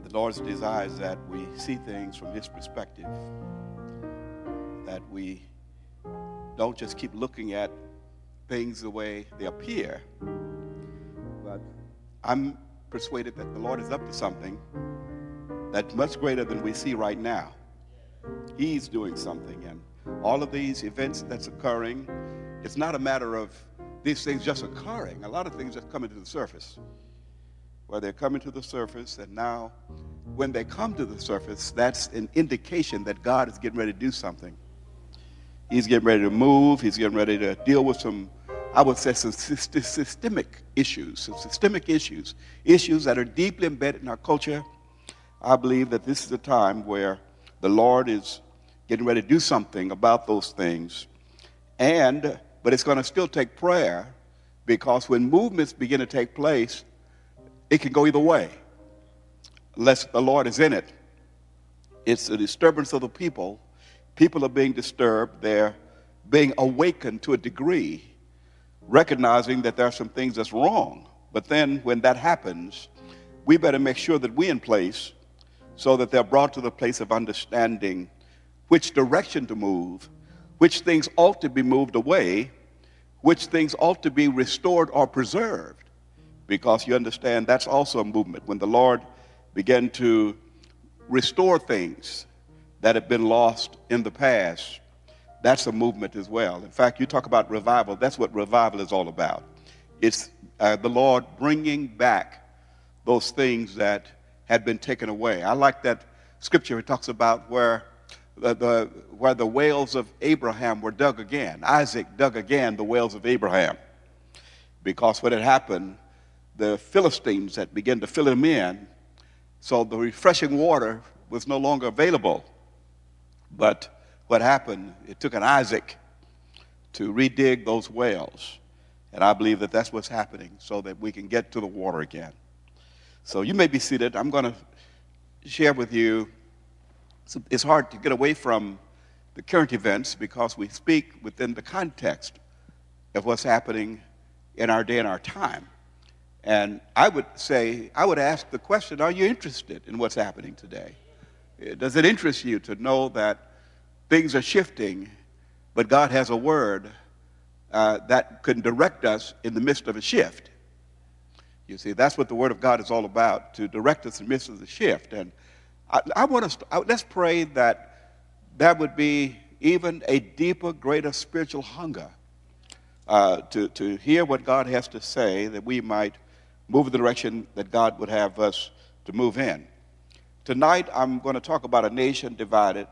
The Lord's desire is that we see things from His perspective, that we don't just keep looking at things the way they appear, but I'm persuaded that the Lord is up to something that's much greater than we see right now. He's doing something, and all of these events that's occurring, it's not a matter of these things just occurring. A lot of things just coming to the surface. Where they're coming to the surface, and now when they come to the surface, that's an indication that God is getting ready to do something. He's getting ready to move. He's getting ready to deal with some, I would say, some systemic issues, issues that are deeply embedded in our culture. I believe that this is a time where the Lord is getting ready to do something about those things. But it's going to still take prayer, because when movements begin to take place, it can go either way, unless the Lord is in it. It's a disturbance of the people. People are being disturbed. They're being awakened to a degree, recognizing that there are some things that's wrong. But then when that happens, we better make sure that we're in place so that they're brought to the place of understanding which direction to move, which things ought to be moved away, which things ought to be restored or preserved. Because you understand, that's also a movement. When the Lord began to restore things that have been lost in the past, that's a movement as well. In fact, you talk about revival. That's what revival is all about. It's the Lord bringing back those things that had been taken away. I like that scripture. It talks about where the wells of Abraham were dug again. Isaac dug again the wells of Abraham. Because what had happened, the Philistines had begun to fill them in, so the refreshing water was no longer available. But what happened, it took an Isaac to redig those wells. And I believe that that's what's happening, so that we can get to the water again. So you may be seated. I'm going to share with you. It's hard to get away from the current events because we speak within the context of what's happening in our day and our time. And I would ask the question, are you interested in what's happening today? Does it interest you to know that things are shifting, but God has a word that can direct us in the midst of a shift? You see, that's what the Word of God is all about, to direct us in the midst of the shift. And I want us to, let's pray that there would be even a deeper, greater spiritual hunger to hear what God has to say, that we might move in the direction that God would have us to move in. Tonight, I'm going to talk about a nation divided,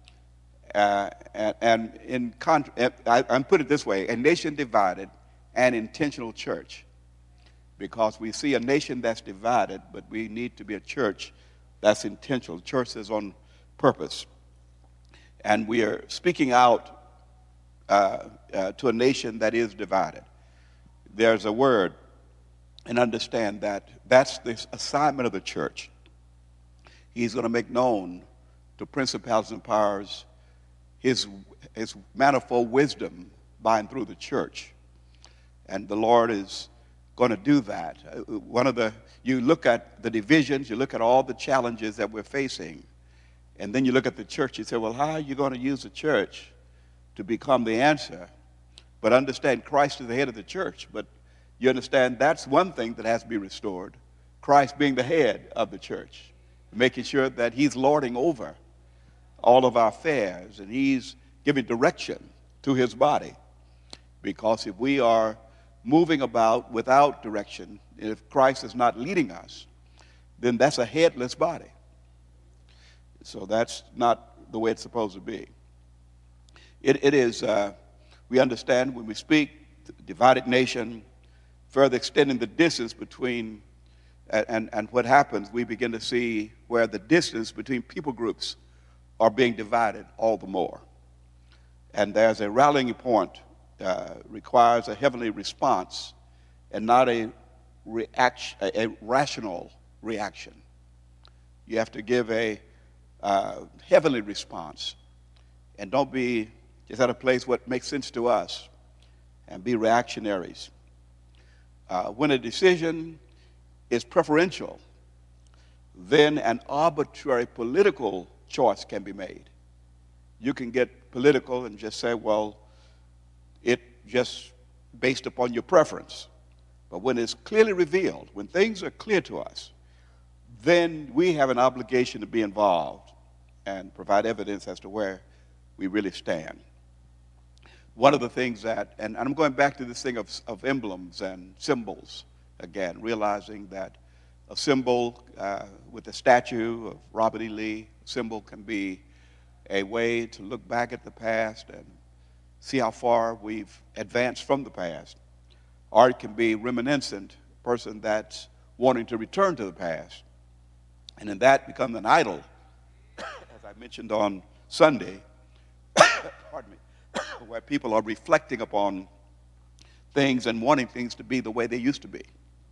I'm put it this way, a nation divided and intentional church. Because we see a nation that's divided, but we need to be a church that's intentional. Church is on purpose. And we are speaking out to a nation that is divided. There's a word, and understand that that's the assignment of the church. He's going to make known to principalities and powers his manifold wisdom by and through the church. And the Lord is going to do that. You look at the divisions, you look at all the challenges that we're facing, and then you look at the church, you say, well, how are you going to use the church to become the answer? But understand, Christ is the head of the church, but you understand that's one thing that has to be restored. Christ being the head of the church, making sure that he's lording over all of our affairs, and he's giving direction to his body. Because if we are moving about without direction, if Christ is not leading us, then that's a headless body. So that's not the way it's supposed to be. It is, we understand when we speak, divided nation, further extending the distance between, and what happens, we begin to see where the distance between people groups are being divided all the more. And there's a rallying point, requires a heavenly response and not a rational reaction. You have to give a heavenly response, and don't be just at a place what makes sense to us and be reactionaries. When a decision is preferential, then an arbitrary political choice can be made. You can get political and just say, well, it just based upon your preference. But when it's clearly revealed, when things are clear to us, then we have an obligation to be involved and provide evidence as to where we really stand. One of the things that, and I'm going back to this thing of emblems and symbols again, realizing that a symbol with a statue of Robert E. Lee, a symbol can be a way to look back at the past and see how far we've advanced from the past. Or it can be reminiscent, a person that's wanting to return to the past. And in that becomes an idol, as I mentioned on Sunday, pardon me, where people are reflecting upon things and wanting things to be the way they used to be.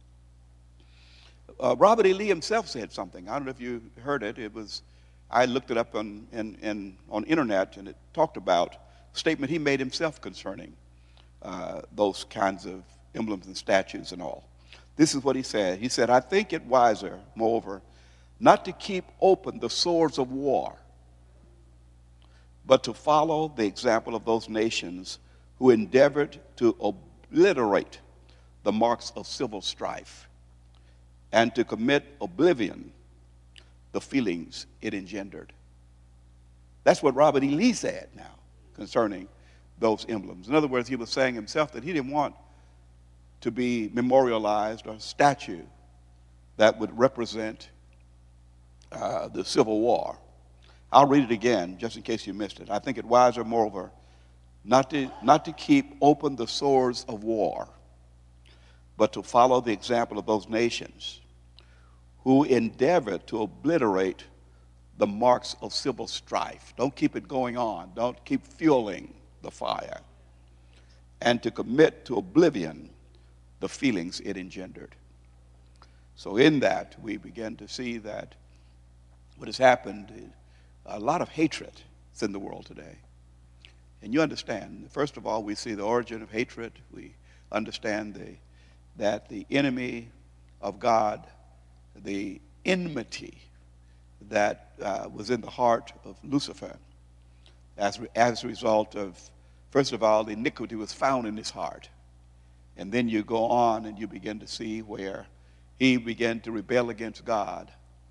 Robert E. Lee himself said something. I don't know if you heard it. I looked it up on internet, and it talked about a statement he made himself concerning those kinds of emblems and statues and all. This is what he said. He said, "I think it wiser, moreover, not to keep open the sores of war, but to follow the example of those nations who endeavored to obliterate the marks of civil strife and to commit oblivion the feelings it engendered." That's what Robert E. Lee said now concerning those emblems. In other words, he was saying himself that he didn't want to be memorialized or a statue that would represent the Civil War. I'll read it again just in case you missed it. "I think it wiser, moreover, not to keep open the sores of war, but to follow the example of those nations who endeavored to obliterate the marks of civil strife." Don't keep it going on. Don't keep fueling the fire. "And to commit to oblivion the feelings it engendered." So in that, we begin to see that what has happened is a lot of hatred is in the world today. And you understand, first of all, we see the origin of hatred. We understand that the enemy of God, the enmity that was in the heart of Lucifer, as a result of, first of all, the iniquity was found in his heart. And then you go on and you begin to see where he began to rebel against God.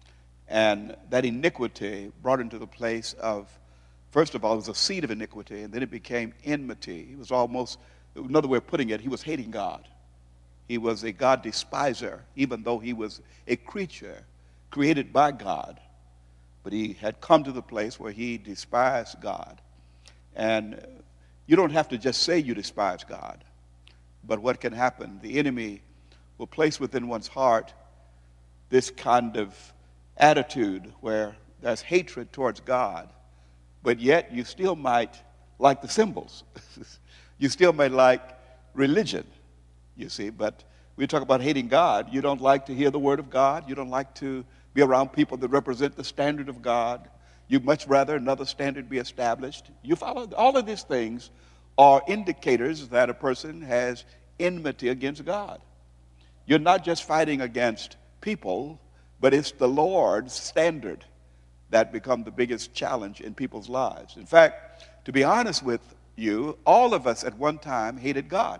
And that iniquity brought him to the place of, first of all, it was a seed of iniquity, and then it became enmity. He was almost, another way of putting it, he was hating God. He was a God despiser, even though he was a creature created by God. But he had come to the place where he despised God. And you don't have to just say you despise God. But what can happen? The enemy will place within one's heart this kind of attitude where there's hatred towards God, but yet you still might like the symbols. You still may like religion, you see. But we talk about hating God. You don't like to hear the word of God. You don't like to be around people that represent the standard of God. You'd much rather another standard be established. You follow, all of these things are indicators that a person has enmity against God. You're not just fighting against people, but it's the Lord's standard that become the biggest challenge in people's lives. In fact, to be honest with you, all of us at one time hated God.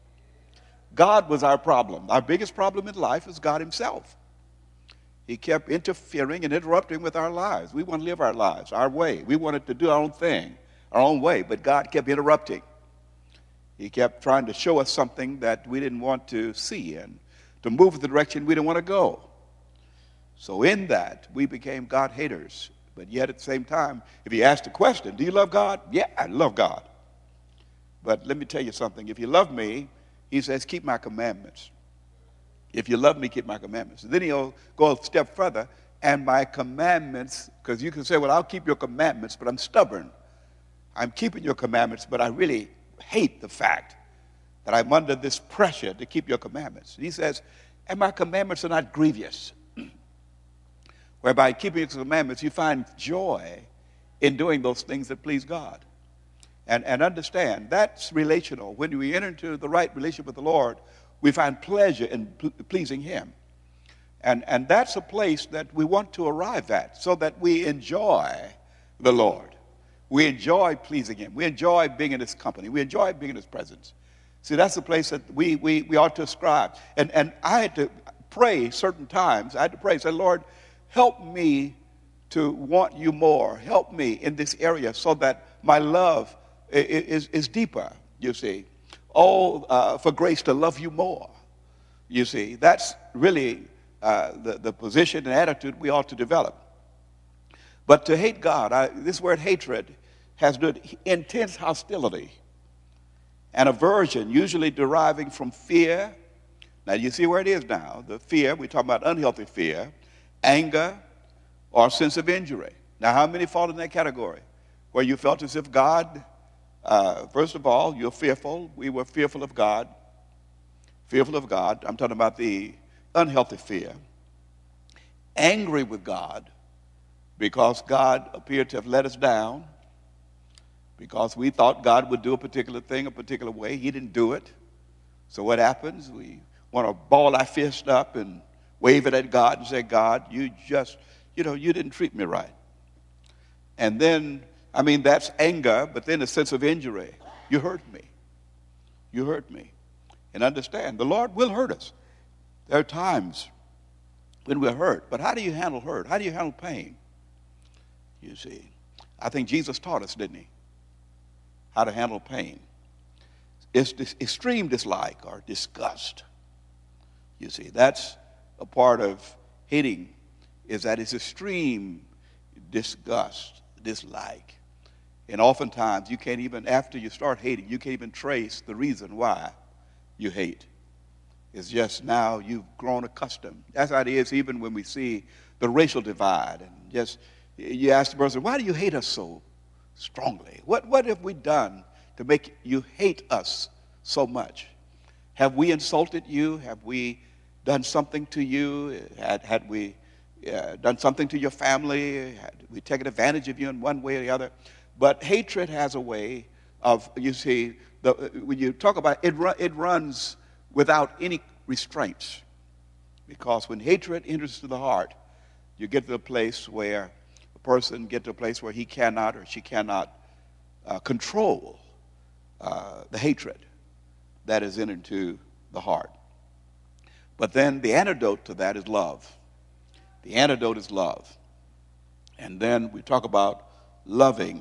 God was our problem. Our biggest problem in life is God himself. He kept interfering and interrupting with our lives. We want to live our lives our way. We wanted to do our own thing, our own way, but God kept interrupting. He kept trying to show us something that we didn't want to see and to move in the direction we didn't want to go. So in that, we became God haters. But yet at the same time, if you ask the question, do you love God? Yeah, I love God. But let me tell you something. If you love me, he says, keep my commandments. If you love me, keep my commandments. And then he'll go a step further, and my commandments, because you can say, well, I'll keep your commandments, but I'm stubborn. I'm keeping your commandments, but I really hate the fact that I'm under this pressure to keep your commandments. And he says, and my commandments are not grievous. Whereby keeping his commandments, you find joy in doing those things that please God. And understand, that's relational. When we enter into the right relationship with the Lord, we find pleasure in pleasing him. And that's a place that we want to arrive at so that we enjoy the Lord. We enjoy pleasing him. We enjoy being in his company. We enjoy being in his presence. See, that's the place that we ought to ascribe. And I had to pray certain times. I had to pray, say, Lord, help me to want you more. Help me in this area so that my love is deeper, you see. Oh, for grace to love you more, you see. That's really the position and attitude we ought to develop. But to hate God, this word hatred has intense hostility and aversion, usually deriving from fear. Now, you see where it is now. The fear, we're talking about unhealthy fear, anger, or sense of injury. Now, how many fall in that category? Where you felt as if God, first of all, you're fearful. We were fearful of God. Fearful of God. I'm talking about the unhealthy fear. Angry with God because God appeared to have let us down. Because we thought God would do a particular thing a particular way. He didn't do it. So what happens? We want to ball our fist up and wave it at God and say, God, you just, you didn't treat me right. And then, that's anger, but then a sense of injury. You hurt me. You hurt me. And understand, the Lord will hurt us. There are times when we're hurt. But how do you handle hurt? How do you handle pain? You see, I think Jesus taught us, didn't he? How to handle pain. It's this extreme dislike or disgust. You see, that's a part of hating, is that it's extreme disgust, dislike. And oftentimes you can't even, after you start hating, you can't even trace the reason why you hate. It's just now you've grown accustomed. That's how it is even when we see the racial divide. And just, you ask the person, why do you hate us so strongly? What have we done to make you hate us so much? Have we insulted you? Have we done something to you? Had we done something to your family? Had we taken advantage of you in one way or the other? But hatred has a way of, you see, when you talk about it, it runs without any restraints. Because when hatred enters to the heart, you get to a place where person get to a place where he cannot or she cannot control the hatred that is entered into the heart. But then the antidote to that is love. The antidote is love. And then we talk about loving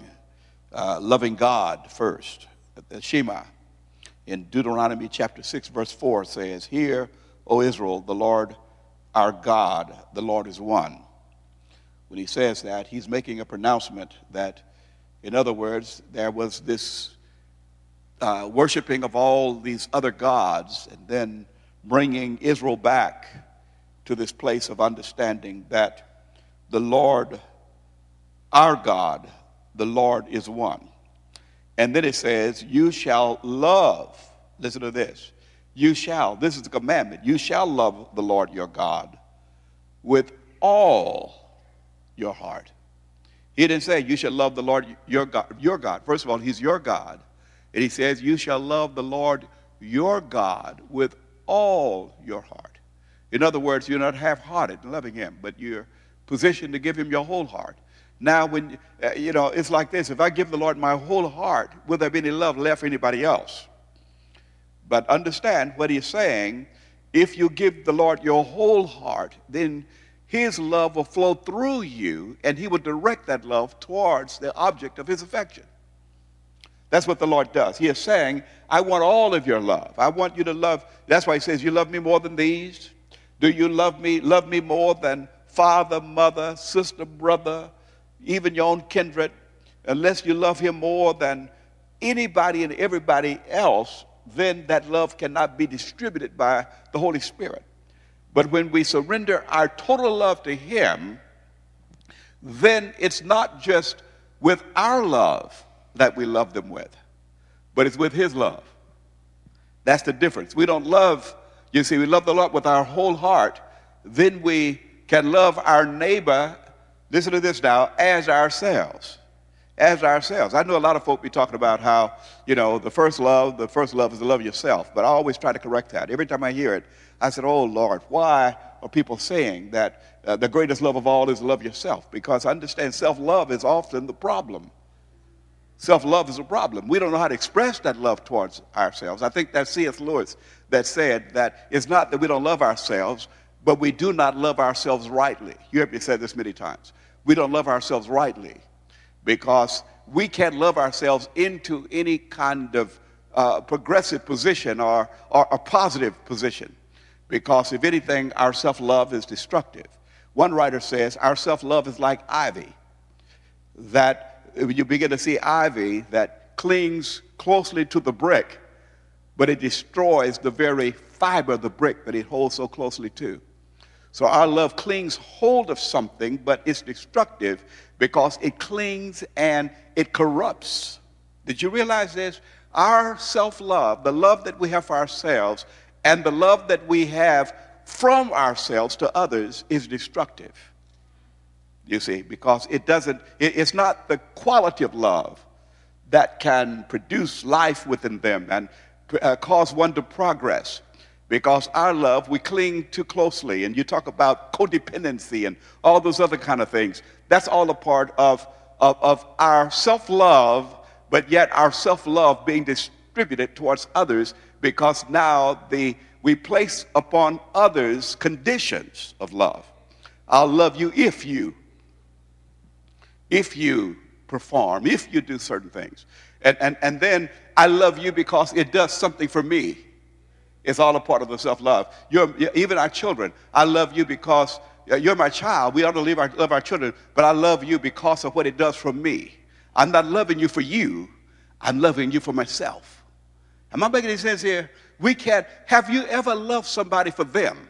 God first. The Shema in Deuteronomy chapter 6, verse 4 says, Hear, O Israel, the Lord our God, the Lord is one. When he says that, he's making a pronouncement that, in other words, there was this worshiping of all these other gods and then bringing Israel back to this place of understanding that the Lord, our God, the Lord is one. And then it says, you shall love, listen to this, this is the commandment, you shall love the Lord your God with all your heart. He didn't say you should love the Lord your God. First of all, he's your God. And he says you shall love the Lord your God with all your heart. In other words, you're not half-hearted in loving him, but you're positioned to give him your whole heart. Now, when, it's like this. If I give the Lord my whole heart, will there be any love left for anybody else? But understand what he's saying. If you give the Lord your whole heart, then his love will flow through you, and he will direct that love towards the object of his affection. That's what the Lord does. He is saying, I want all of your love. I want you to love. That's why he says, you love me more than these? Do you love me more than father, mother, sister, brother, even your own kindred? Unless you love him more than anybody and everybody else, then that love cannot be distributed by the Holy Spirit. But when we surrender our total love to him, then it's not just with our love that we love them with, but it's with his love. That's the difference. We don't love, we love the Lord with our whole heart. Then we can love our neighbor, listen to this now, as ourselves. as ourselves. I know a lot of folk be talking about how, the first love is the love of yourself. But I always try to correct that. Every time I hear it, I said, oh, Lord, why are people saying that the greatest love of all is the love of yourself? Because I understand self-love is often the problem. Self-love is a problem. We don't know how to express that love towards ourselves. I think that's C.S. Lewis that said that it's not that we don't love ourselves, but we do not love ourselves rightly. You heard me say this many times. We don't love ourselves rightly because we can't love ourselves into any kind of progressive position or a positive position. Because if anything, our self-love is destructive. One writer says our self-love is like ivy, that you begin to see ivy that clings closely to the brick, but it destroys the very fiber of the brick that it holds so closely to. So our love clings hold of something, but it's destructive because it clings and it corrupts. Did you realize this? Our self-love, the love that we have for ourselves, and the love that we have from ourselves to others is destructive. You see, because it's not the quality of love that can produce life within them and cause one to progress. Because our love, we cling too closely. And you talk about codependency and all those other kind of things. That's all a part of our self-love, but yet our self-love being distributed towards others because now we place upon others conditions of love. I'll love you if you perform, if you do certain things. And then I love you because it does something for me. It's all a part of the self-love. Even our children, I love you because you're my child. We ought to love our children, but I love you because of what it does for me. I'm not loving you for you. I'm loving you for myself. Am I making any sense here? Have you ever loved somebody for them?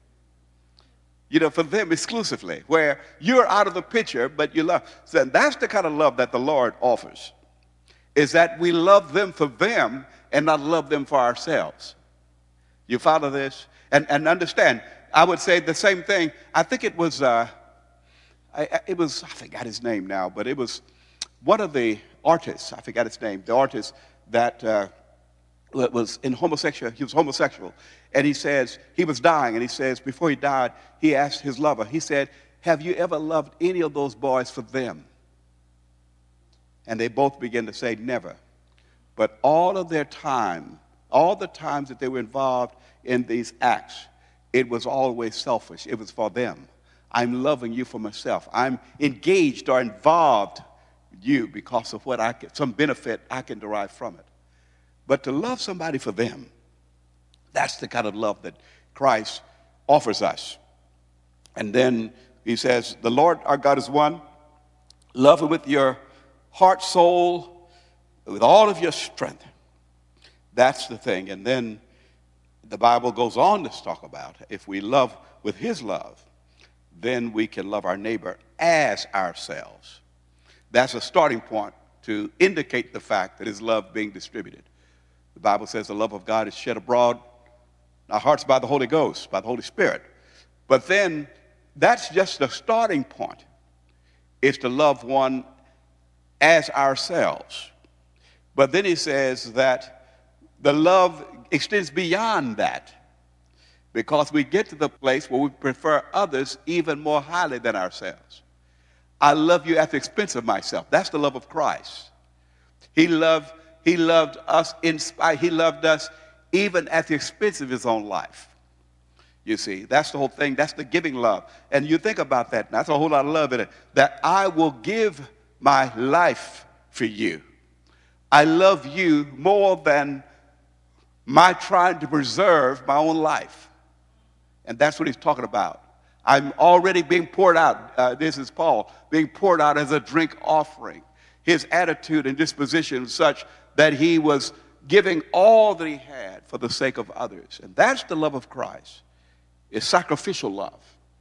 For them exclusively, where you're out of the picture, but you love. So that's the kind of love that the Lord offers, is that we love them for them and not love them for ourselves. You follow this? And understand, I would say the same thing. I think it was, I forgot his name now, but it was one of the artists, I forgot his name, the artist that was in homosexual, he was homosexual. And he says, he was dying, and he says, before he died, he asked his lover, he said, have you ever loved any of those boys for them? And they both began to say, never. But all of their time, all the times that they were involved in these acts, it was always selfish. It was for them. I'm loving you for myself. I'm engaged or involved with you because of some benefit I can derive from it. But to love somebody for them, that's the kind of love that Christ offers us. And then he says, the Lord our God is one. Love him with your heart, soul, with all of your strength. That's the thing. And then the Bible goes on to talk about if we love with his love, then we can love our neighbor as ourselves. That's a starting point to indicate the fact that his love being distributed. The Bible says the love of God is shed abroad in our hearts by the Holy Ghost, by the Holy Spirit. But then that's just the starting point, is to love one as ourselves. But then he says that the love extends beyond that, because we get to the place where we prefer others even more highly than ourselves. I love you at the expense of myself. That's the love of Christ. He loved us in spite. He loved us even at the expense of his own life. You see, that's the whole thing. That's the giving love. And you think about that. That's a whole lot of love in it. That I will give my life for you. I love you more than my trying to preserve my own life. And that's what he's talking about. I'm already being poured out. This is Paul, being poured out as a drink offering. His attitude and disposition was such that he was giving all that he had for the sake of others. And that's the love of Christ. It's sacrificial love.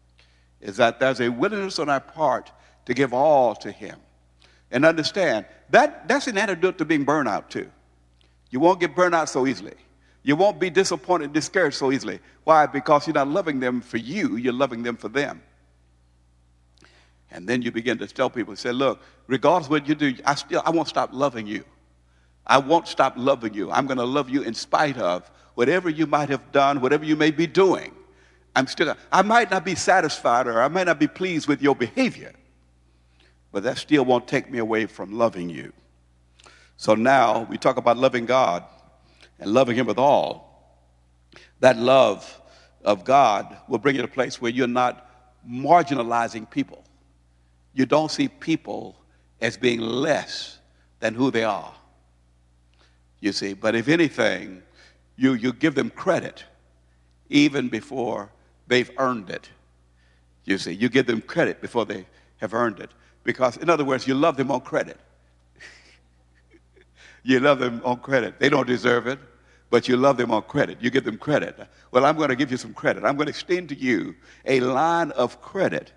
Is that there's a willingness on our part to give all to him. And understand, that's an antidote to being burned out too. You won't get burned out so easily. You won't be disappointed and discouraged so easily. Why? Because you're not loving them for you, you're loving them for them. And then you begin to tell people, say, look, regardless of what you do, I won't stop loving you. I won't stop loving you. I'm going to love you in spite of whatever you might have done, whatever you may be doing. I might not be satisfied or I might not be pleased with your behavior, but that still won't take me away from loving you. So now we talk about loving God and loving him with all. That love of God will bring you to a place where you're not marginalizing people. You don't see people as being less than who they are. You see, but if anything, you give them credit even before they've earned it. You see, you give them credit before they have earned it. Because, in other words, you love them on credit. You love them on credit. They don't deserve it, but you love them on credit. You give them credit. Well, I'm going to give you some credit. I'm going to extend to you a line of credit.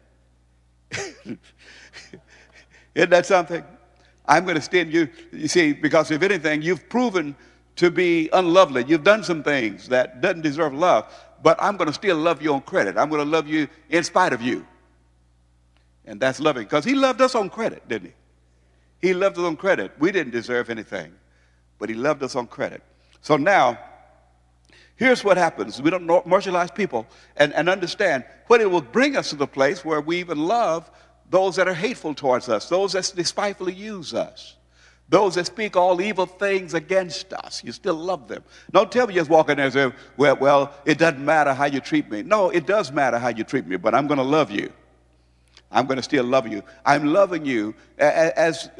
Isn't that something? I'm going to extend you see, because if anything, you've proven to be unlovely. You've done some things that doesn't deserve love, but I'm going to still love you on credit. I'm going to love you in spite of you. And that's loving, because he loved us on credit, didn't he? He loved us on credit. We didn't deserve anything, but he loved us on credit. So now, here's what happens. We don't marginalize people and understand what it will bring us to the place where we even love those that are hateful towards us, those that despitefully use us, those that speak all evil things against us. You still love them. Don't tell me just walk in there and say, well, it doesn't matter how you treat me. No, it does matter how you treat me, but I'm going to love you. I'm going to still love you. I'm loving you as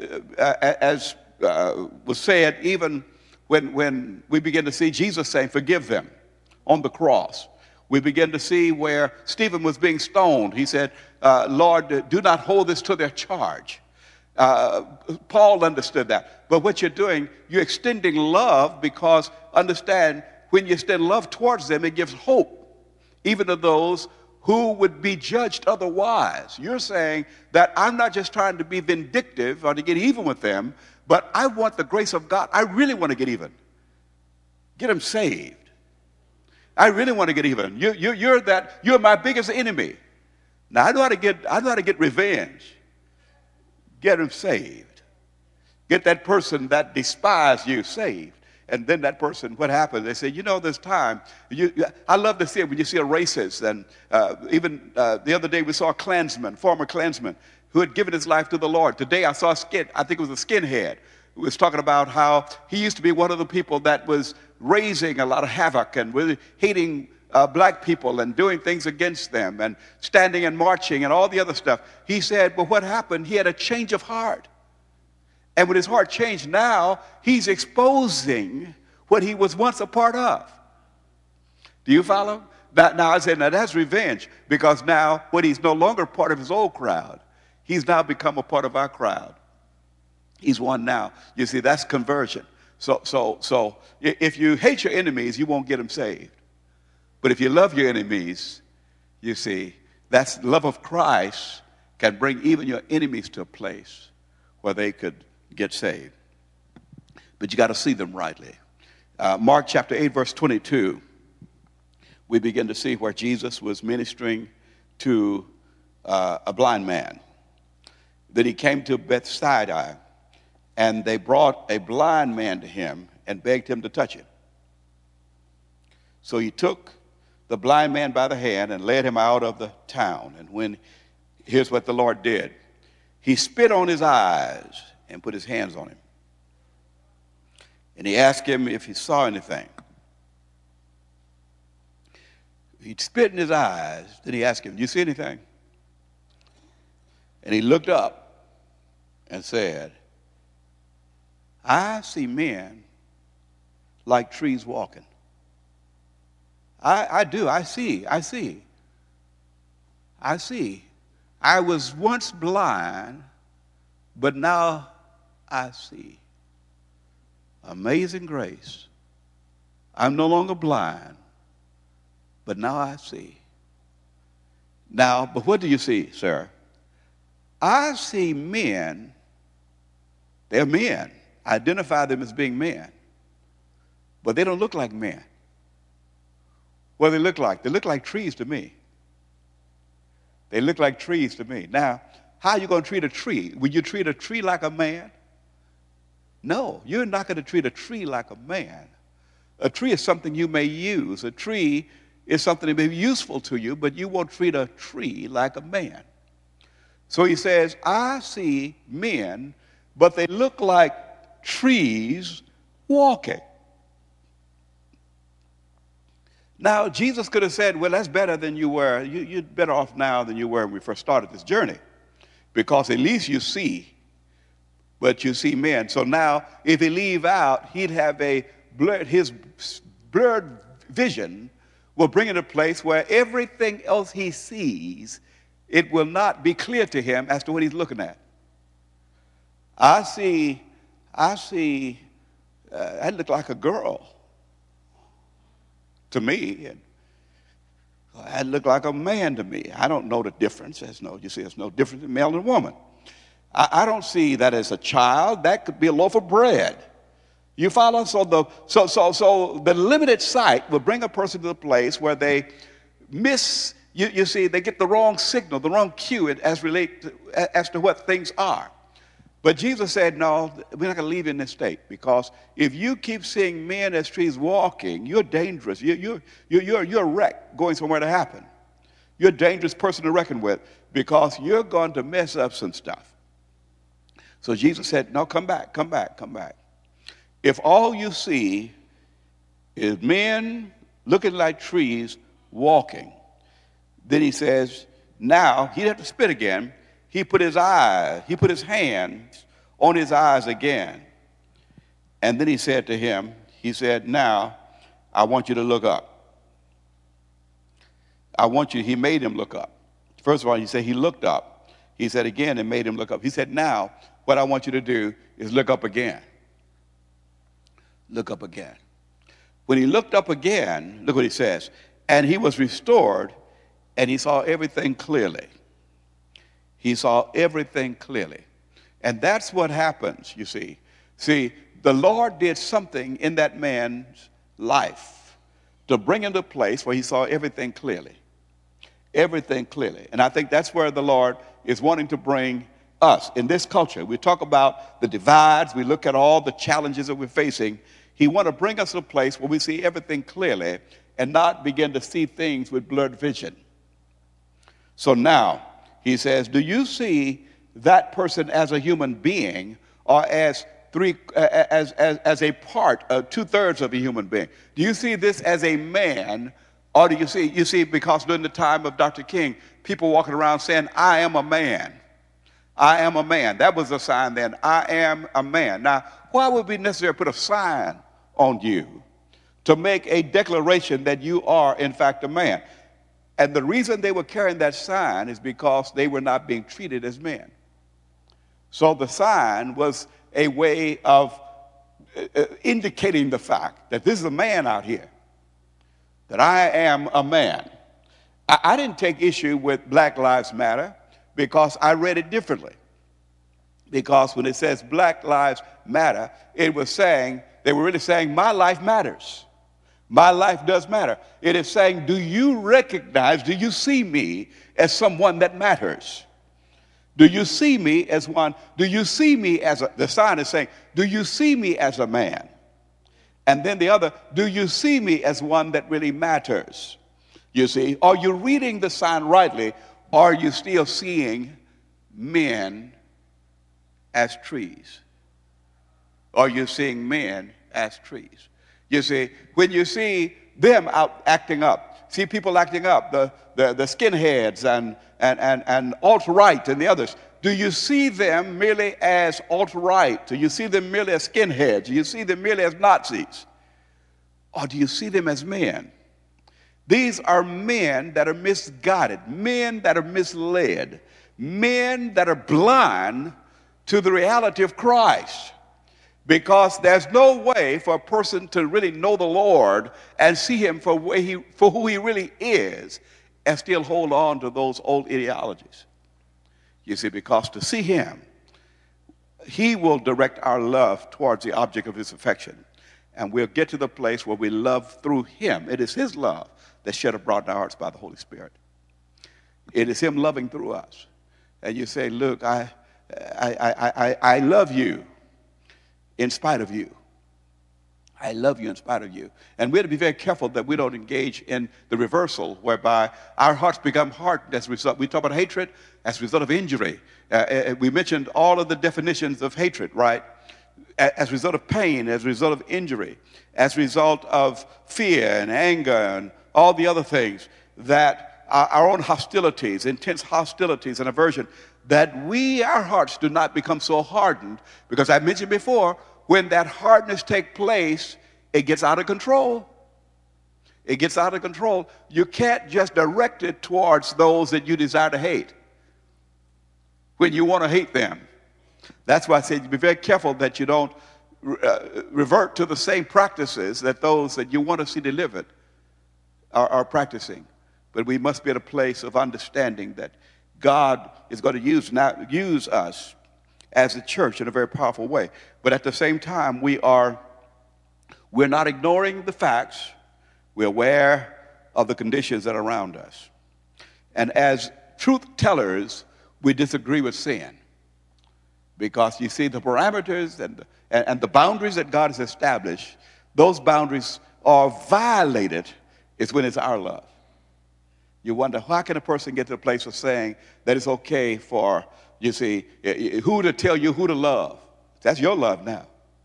was said even when we begin to see Jesus saying, forgive them on the cross. We begin to see where Stephen was being stoned. He said, Lord, do not hold this to their charge. Paul understood that. But what you're doing, you're extending love, because understand, when you extend love towards them, it gives hope, even to those who would be judged otherwise. You're saying that I'm not just trying to be vindictive or to get even with them, but I want the grace of God. I really want to get even. Get them saved. I really want to get even. You're my biggest enemy. Now I know how to get revenge. Get them saved. Get that person that despised you saved. And then that person, what happens? They say, you know, this time, I love to see it when you see a racist. And even the other day we saw a Klansman, former Klansman, who had given his life to the Lord. Today I saw I think it was a skinhead, who was talking about how he used to be one of the people that was raising a lot of havoc and really hating black people and doing things against them and standing and marching and all the other stuff. He said, well, what happened? He had a change of heart. And when his heart changed, now he's exposing what he was once a part of. Do you follow? Now I said, now that's revenge, because now when he's no longer part of his old crowd, he's now become a part of our crowd. He's one now. You see, that's conversion. So if you hate your enemies, you won't get them saved. But if you love your enemies, you see, that's love of Christ can bring even your enemies to a place where they could get saved. But you got to see them rightly. Mark chapter 8, verse 22, we begin to see where Jesus was ministering to a blind man. Then he came to Bethsaida, and they brought a blind man to him and begged him to touch him. So he took the blind man by the hand and led him out of the town. And here's what the Lord did. He spit on his eyes and put his hands on him. And he asked him if he saw anything. He spit in his eyes. Then he asked him, do you see anything? And he looked up and said, I see men like trees walking. I do. I see. I was once blind, but now I see. Amazing grace. I'm no longer blind, but now I see. Now, but what do you see, sir? I see men. They're men. I identify them as being men, but they don't look like men. What do they look like? They look like trees to me. They look like trees to me. Now, How are you going to treat a tree? Will you treat a tree like a man? No, you're not going to treat a tree like a man. A tree is something you may use. A tree is something that may be useful to you, but you won't treat a tree like a man. So he says, I see men, but they look like trees walking. Now, Jesus could have said, well, that's better than you were. You're better off now than you were when we first started this journey, because at least you see, but you see men. So now, if he leave out, he'd have his blurred vision will bring him to a place where everything else he sees, it will not be clear to him as to what he's looking at. I see, that looked like a girl to me, and that looked like a man to me. I don't know the difference. There's no difference in male and woman. I don't see that as a child. That could be a loaf of bread. You follow? So the limited sight will bring a person to the place where they miss. You see, they get the wrong signal, the wrong cue as to what things are. But Jesus said, no, we're not going to leave you in this state, because if you keep seeing men as trees walking, you're dangerous. You're a wreck going somewhere to happen. You're a dangerous person to reckon with, because you're going to mess up some stuff. So Jesus said, no, come back. If all you see is men looking like trees walking, then he says, now, he'd have to spit again. He put his hands on his eyes again. And then he said to him, now, I want you to look up. He made him look up. First of all, he said he looked up. He said again and made him look up. He said, now, what I want you to do is look up again. Look up again. When he looked up again, look what he says. And he was restored, and he saw everything clearly. He saw everything clearly. And that's what happens, you see. See, the Lord did something in that man's life to bring him to a place where he saw everything clearly. Everything clearly. And I think that's where the Lord is wanting to bring us in this culture. We talk about the divides. We look at all the challenges that we're facing. He wants to bring us to a place where we see everything clearly and not begin to see things with blurred vision. So now, he says, do you see that person as a human being, or as a part of 2/3 of a human being? Do you see this as a man, or do you see, because during the time of Dr. King, people walking around saying, I am a man. I am a man. That was a sign then. I am a man. Now, why would it be necessary to put a sign on you to make a declaration that you are, in fact, a man? And the reason they were carrying that sign is because they were not being treated as men. So the sign was a way of indicating the fact that this is a man out here, that I am a man. I didn't take issue with Black Lives Matter because I read it differently. Because when it says Black Lives Matter, they were really saying my life matters. My life does matter. It is saying, do you see me as someone that matters? Do you see me as one? Do you see me as the sign is saying, do you see me as a man? And then the other, do you see me as one that really matters? You see, are you reading the sign rightly, or are you still seeing men as trees? Are you seeing men as trees? You see, when you see them out acting up, see people acting up, the skinheads and alt-right and the others, do you see them merely as alt-right? Do you see them merely as skinheads? Do you see them merely as Nazis? Or do you see them as men? These are men that are misguided, men that are misled, men that are blind to the reality of Christ. Because there's no way for a person to really know the Lord and see him for who he really is and still hold on to those old ideologies. You see, because to see him, he will direct our love towards the object of his affection. And we'll get to the place where we love through him. It is his love that shed abroad in our hearts by the Holy Spirit. It is him loving through us. And you say, look, I love you in spite of you. I love you in spite of you. And we have to be very careful that we don't engage in the reversal, whereby our hearts become hardened as a result. We talk about hatred as a result of injury. We mentioned all of the definitions of hatred, right? As a result of pain, as a result of injury, as a result of fear and anger and all the other things, that our own hostilities, intense hostilities and aversion, that our hearts do not become so hardened. Because I mentioned before, when that hardness takes place, it gets out of control. It gets out of control. You can't just direct it towards those that you desire to hate when you want to hate them. That's why I say be very careful that you don't revert to the same practices that those that you want to see delivered are practicing. But we must be at a place of understanding that God is going to use us as a church in a very powerful way. But at the same time, we're not ignoring the facts. We're aware of the conditions that are around us. And as truth tellers, we disagree with sin. Because you see, the parameters and the boundaries that God has established, those boundaries are violated is when it's our love. You wonder, how can a person get to the place of saying that it's okay for, you see, who to tell you who to love? That's your love now.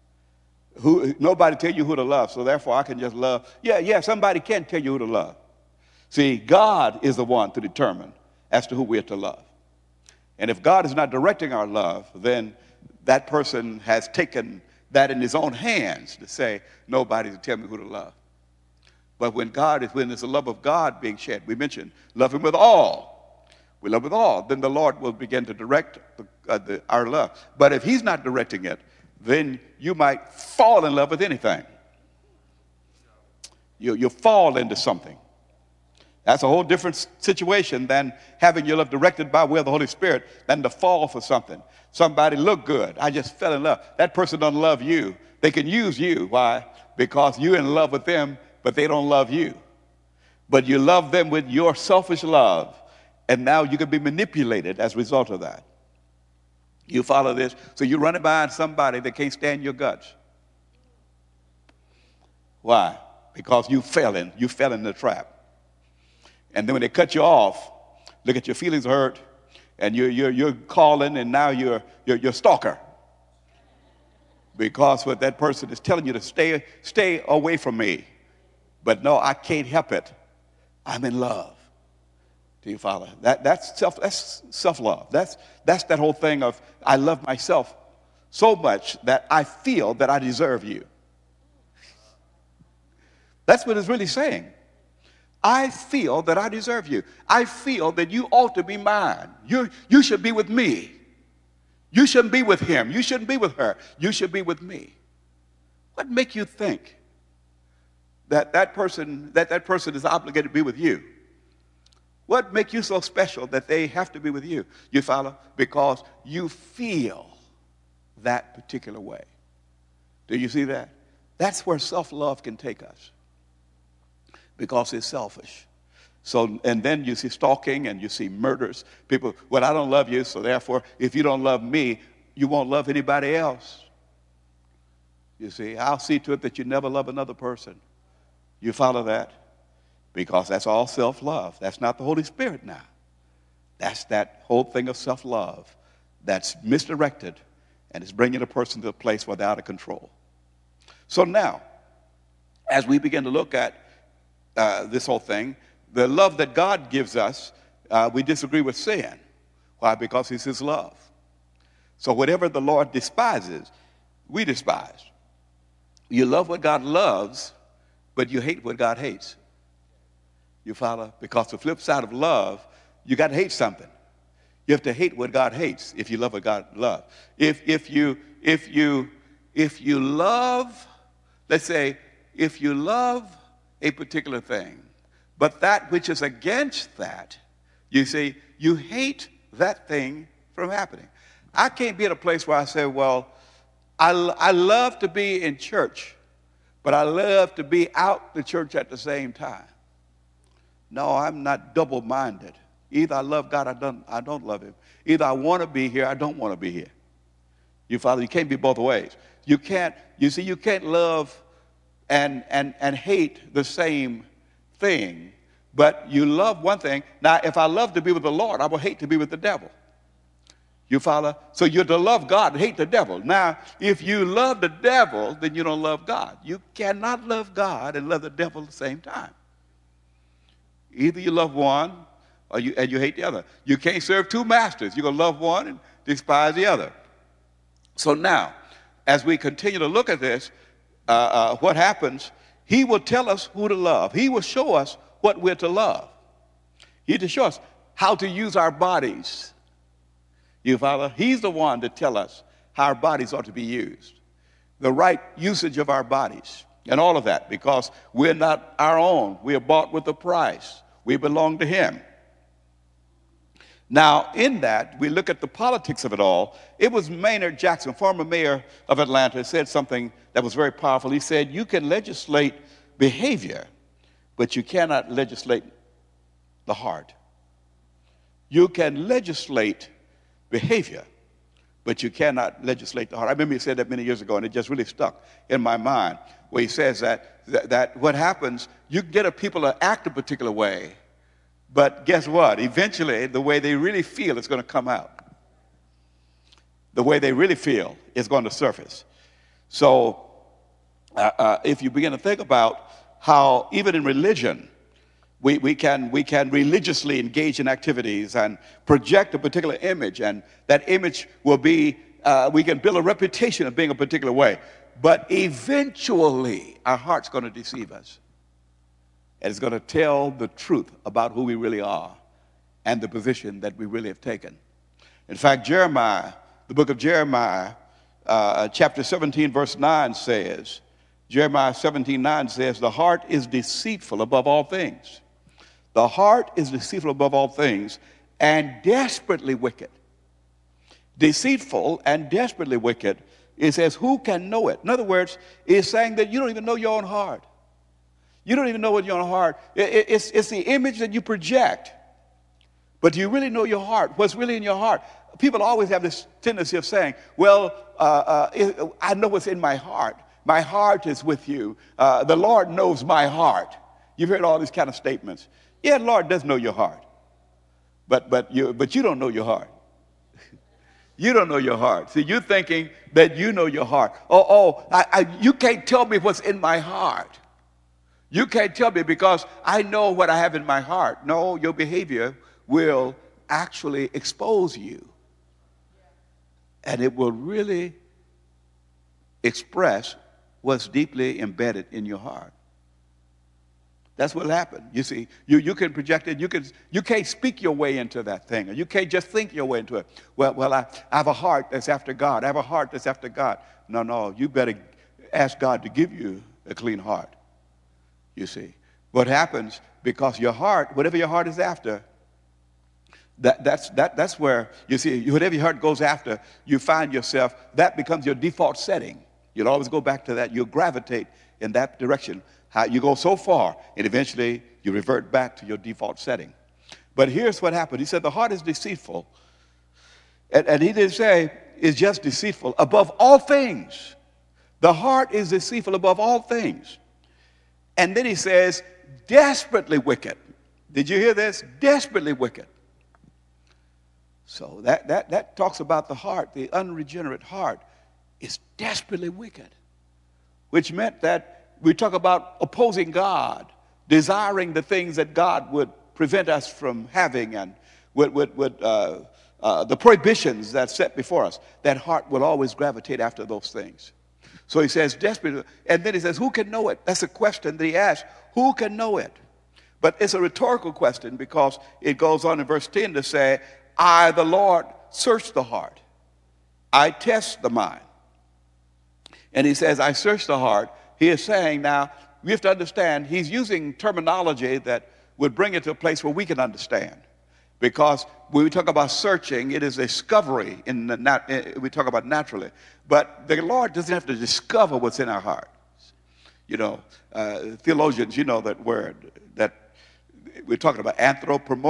Nobody tell you who to love, so therefore I can just love. Yeah, somebody can tell you who to love. See, God is the one to determine as to who we're to love. And if God is not directing our love, then that person has taken that in his own hands to say, nobody to tell me who to love. But when there's the love of God being shed, we mentioned, love him with all. We love with all. Then the Lord will begin to direct our love. But if he's not directing it, then you might fall in love with anything. You'll fall into something. That's a whole different situation than having your love directed by way of the Holy Spirit than to fall for something. Somebody look good. I just fell in love. That person doesn't love you. They can use you. Why? Because you're in love with them, but they don't love you. But you love them with your selfish love, and now you can be manipulated as a result of that. You follow this? So you're running behind somebody that can't stand your guts. Why? Because you fell in the trap. And then when they cut you off, look at your feelings hurt, and you're calling, and now you're a stalker. Because what that person is telling you to stay away from me. But no, I can't help it. I'm in love. Do you follow? That's self-love. That's that whole thing of I love myself so much that I feel that I deserve you. That's what it's really saying. I feel that I deserve you. I feel that you ought to be mine. You should be with me. You shouldn't be with him. You shouldn't be with her. You should be with me. What make you think that person is obligated to be with you? What make you so special that they have to be with you? You follow? Because you feel that particular way. Do you see that? That's where self-love can take us. Because it's selfish. So, and then you see stalking and you see murders. People, well, I don't love you, so therefore, if you don't love me, you won't love anybody else. You see, I'll see to it that you never love another person. You follow that? Because that's all self-love. That's not the Holy Spirit now. That's that whole thing of self-love that's misdirected and is bringing a person to a place where they're out of control. So now, as we begin to look at this whole thing, the love that God gives us, we disagree with sin. Why? Because it's his love. So whatever the Lord despises, we despise. You love what God loves, but you hate what God hates. You follow? Because the flip side of love, you got to hate something. You have to hate what God hates if you love what God loves. If you love, let's say, if you love a particular thing, but that which is against that, you see, you hate that thing from happening. I can't be at a place where I say, well, I love to be in church, but I love to be out the church at the same time. No, I'm not double-minded. Either I love God, I don't love him. Either I want to be here, I don't want to be here. You follow? You can't be both ways. You can't love and hate the same thing, but you love one thing. Now, if I love to be with the Lord, I will hate to be with the devil. You follow? So you're to love God and hate the devil. Now, if you love the devil, then you don't love God. You cannot love God and love the devil at the same time. Either you love one and you hate the other. You can't serve two masters. You're going to love one and despise the other. So now, as we continue to look at this, what happens, he will tell us who to love. He will show us what we're to love. He will show us how to use our bodies. You follow? He's the one to tell us how our bodies ought to be used. The right usage of our bodies and all of that, because we're not our own. We are bought with a price. We belong to him. Now, in that, we look at the politics of it all. It was Maynard Jackson, former mayor of Atlanta, said something that was very powerful. He said, you can legislate behavior, but you cannot legislate the heart. You can legislate behavior, but you cannot legislate the heart. I remember he said that many years ago, and it just really stuck in my mind, where he says that what happens, you get a people to act a particular way, but guess what? Eventually, the way they really feel is going to come out. The way they really feel is going to surface. So if you begin to think about how even in religion, we can religiously engage in activities and project a particular image, and that image will be, we can build a reputation of being a particular way. But eventually, our heart's going to deceive us. And it's going to tell the truth about who we really are and the position that we really have taken. In fact, Jeremiah, the book of Jeremiah, chapter 17, verse 9 says, Jeremiah 17:9 says, the heart is deceitful above all things. The heart is deceitful above all things and desperately wicked. Deceitful and desperately wicked. It says, who can know it? In other words, it's saying that you don't even know your own heart. You don't even know what your own heart. It's the image that you project. But do you really know your heart? What's really in your heart? People always have this tendency of saying, well, I know what's in my heart. My heart is with you. The Lord knows my heart. You've heard all these kind of statements. Yeah, the Lord does know your heart. But you don't know your heart. You don't know your heart. See, you're thinking that you know your heart. You can't tell me what's in my heart. You can't tell me because I know what I have in my heart. No, your behavior will actually expose you. And it will really express what's deeply embedded in your heart. That's what will happen. You see, you can project it. You can't speak your way into that thing. Or you can't just think your way into it. Well, I have a heart that's after God. I have a heart that's after God. No, you better ask God to give you a clean heart. You see, what happens, because your heart, whatever your heart is after, that's where, you see, whatever your heart goes after, you find yourself, that becomes your default setting. You'll always go back to that. You'll gravitate in that direction. You go so far, and eventually you revert back to your default setting. But here's what happened. He said the heart is deceitful. And he didn't say it's just deceitful. Above all things, the heart is deceitful above all things. And then he says, desperately wicked. Did you hear this? Desperately wicked. So that talks about the heart, the unregenerate heart is desperately wicked, which meant that we talk about opposing God, desiring the things that God would prevent us from having, and the prohibitions that's set before us. That heart will always gravitate after those things. So he says, desperate, and then he says, who can know it? That's a question that he asks, who can know it? But it's a rhetorical question, because it goes on in verse 10 to say, I, the Lord, search the heart. I test the mind. And he says, I search the heart. He is saying, now, we have to understand, he's using terminology that would bring it to a place where we can understand. Because when we talk about searching, it is discovery. We talk about naturally. But the Lord doesn't have to discover what's in our hearts. You know, theologians, you know that word, that we're talking about anthropomorphic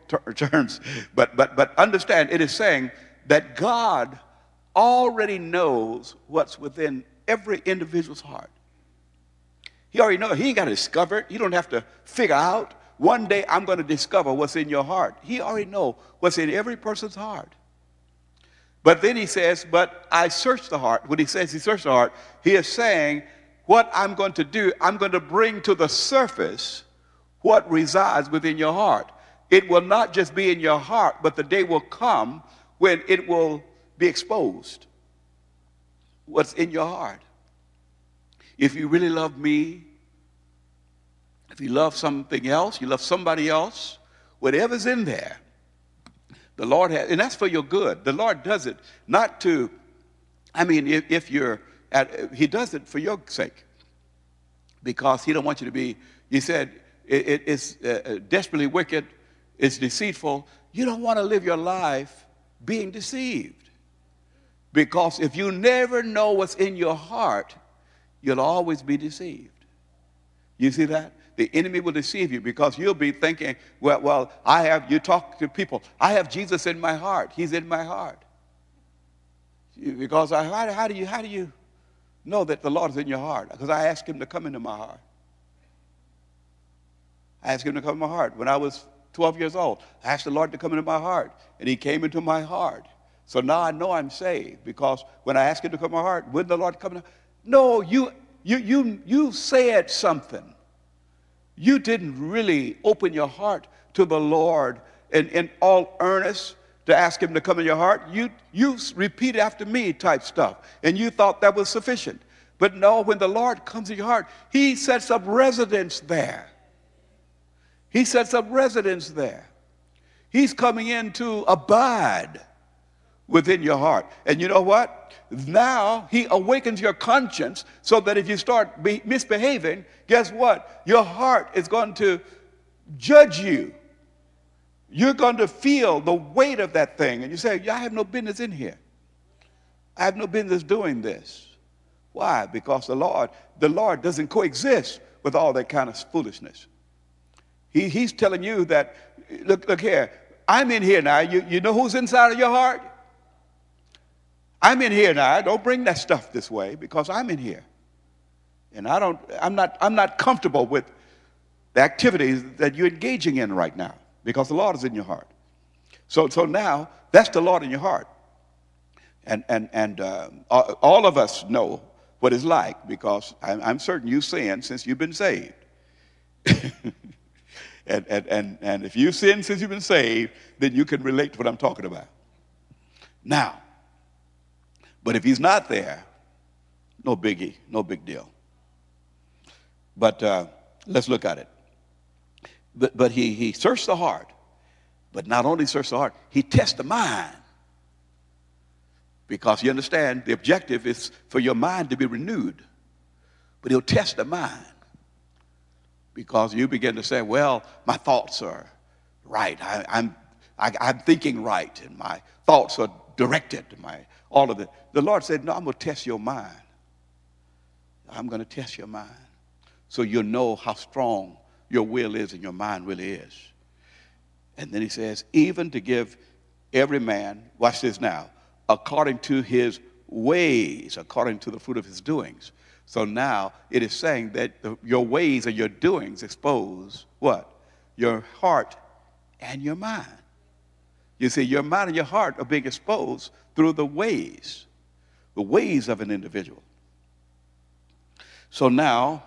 terms, but understand, it is saying that God already knows what's within every individual's heart. He already knows. He ain't got to discover it. You don't have to figure out, one day I'm going to discover what's in your heart. He already knows what's in every person's heart. But then he says, but I search the heart. When he says he searched the heart, he is saying, what I'm going to do, I'm going to bring to the surface what resides within your heart. It will not just be in your heart, but the day will come when it will be exposed. What's in your heart. If you really love me, if you love something else, you love somebody else, whatever's in there, the Lord has, and that's for your good. The Lord does it not to, I mean, if you're he does it for your sake, because he don't want you to be, he said, it's desperately wicked, it's deceitful. You don't want to live your life being deceived, because if you never know what's in your heart, you'll always be deceived. You see that? The enemy will deceive you, because you'll be thinking, well, you talk to people, I have Jesus in my heart. He's in my heart. Because how do you know that the Lord is in your heart? Because I asked him to come into my heart. I asked him to come into my heart. When I was 12 years old, I asked the Lord to come into my heart, and he came into my heart. So now I know I'm saved, because when I asked him to come into my heart, wouldn't the Lord come in? No, you said something. You didn't really open your heart to the Lord in all earnest to ask him to come in your heart. You repeat after me type stuff, and you thought that was sufficient. But no, when the Lord comes in your heart, he sets up residence there. He sets up residence there. He's coming in to abide within your heart. And you know what? Now he awakens your conscience, so that if you start misbehaving, guess what? Your heart is going to judge you. You're going to feel the weight of that thing. And you say, I have no business in here. I have no business doing this. Why? Because the Lord doesn't coexist with all that kind of foolishness. He's telling you that, look here, I'm in here now. You know who's inside of your heart? I'm in here now. Don't bring that stuff this way, because I'm in here. And I'm not comfortable with the activities that you're engaging in right now, because the Lord is in your heart. So now that's the Lord in your heart. And all of us know what it's like, because I'm certain you've sinned since you've been saved. and if you've sinned since you've been saved, then you can relate to what I'm talking about. Now, but if he's not there, no biggie, no big deal. But let's look at it. But he searched the heart. But not only searched the heart, he tests the mind. Because you understand, the objective is for your mind to be renewed. But he'll test the mind. Because you begin to say, well, my thoughts are right. I'm thinking right, and my thoughts are directed. All of it. The Lord said, no, I'm going to test your mind. I'm going to test your mind, so you'll know how strong your will is and your mind really is. And then he says, even to give every man, watch this now, according to his ways, according to the fruit of his doings. So now it is saying that your ways and your doings expose what? Your heart and your mind. You see, your mind and your heart are being exposed through the ways of an individual. So now,